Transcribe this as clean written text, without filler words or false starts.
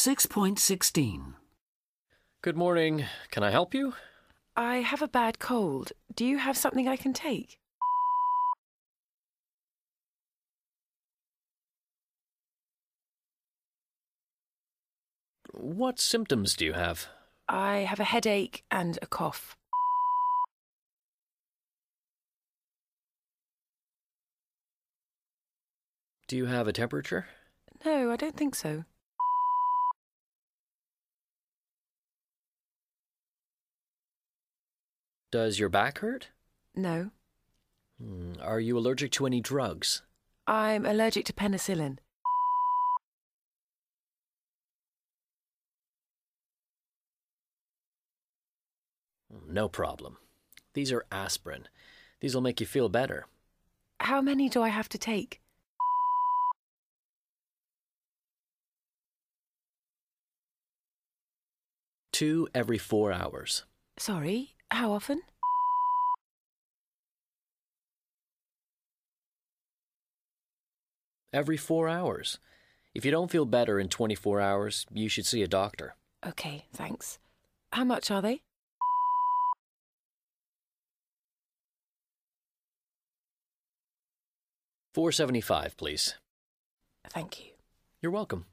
6.16. Good morning. Can I help you? I have a bad cold. Do you have something I can take? What symptoms do you have? I have a headache and a cough. Do you have a temperature? No, I don't think so. Does your back hurt? No. Are you allergic to any drugs? I'm allergic to penicillin. No problem. These are aspirin. These will make you feel better. How many do I have to take? Two every 4 hours. Sorry, how often? Every 4 hours. If you don't feel better in 24 hours, you should see a doctor. Okay, thanks. How much are they? $4.75, please. Thank you. You're welcome.